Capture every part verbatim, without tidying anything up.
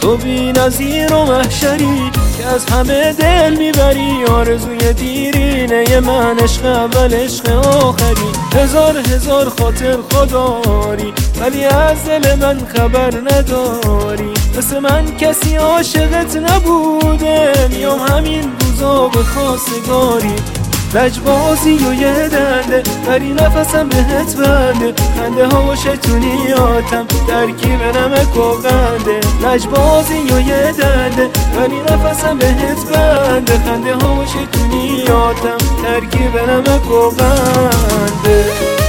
تو بی نظیر و محشری که از همه دل میبری. آرزوی دیرینه من، عشق اول عشق آخری. هزار هزار خاطر خداری ولی از دل من خبر نداری. مثل من کسی عاشقت نبوده، میام همین روزا به خواستگاری. لجبازی و یه دنده ولی نفسم بهت بنده. خنده ها و شیطونیاتم ترکیب نمک و قنده. لجبازی و یه دنده ولی نفسم بهت بنده. خنده ها و شیطونیاتم ترکیب نمک و قنده.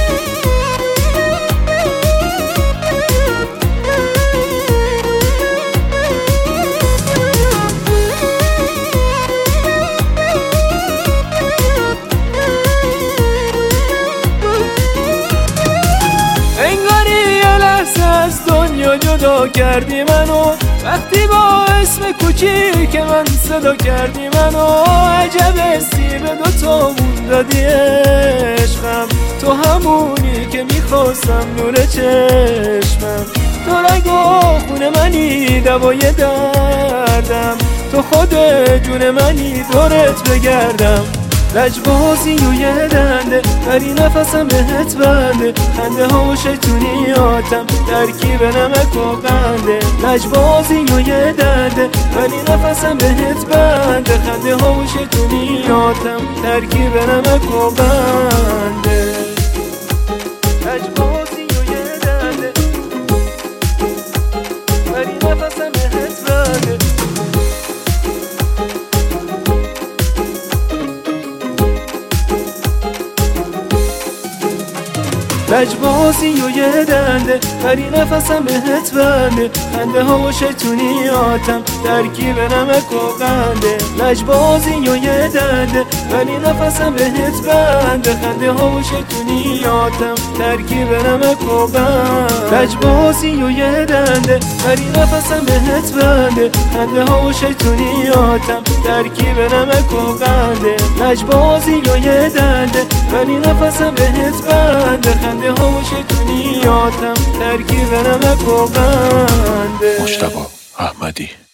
از دنیا جدا کردی منو، وقتی با اسم کوچیک من صدا کردی منو. عجب استی به دوتامون دادی عشقم، تو همونی که میخواستم نور چشمم. تو رنگ و خون منی دوای دردم، تو خود جون منی دورت بگردم. لجبازی و یه دنده ولی نفسم بهت بنده. خنده ها و شیطونیاتم ترکیب نمک و قنده. لجبازی و یه دنده ولی نفسم بهت بنده. خنده ها و شیطونیاتم ترکیب نمک و قنده. لجبازی و یه دنده ولی نفسم بهت بنده. لجبازی و یه دنده ولی نفسم بهت بنده. خنده ها و شیطونیاتم ترکیب نمک و قنده. لجبازی و یه دنده ولی نفسم بهت بنده. خنده ها و شیطونیاتم ترکیب نمک و قنده. لجبازی و یه دنده ولی نفسم بهت بنده. خنده ها و شیطونیاتم ترکیب نمک و قنده. لجبازی و یه دنده ولی نفسم بهت بنده. خنده ها و شیطونیاتم ترکیب نمک و قنده. مجتبی احمدی.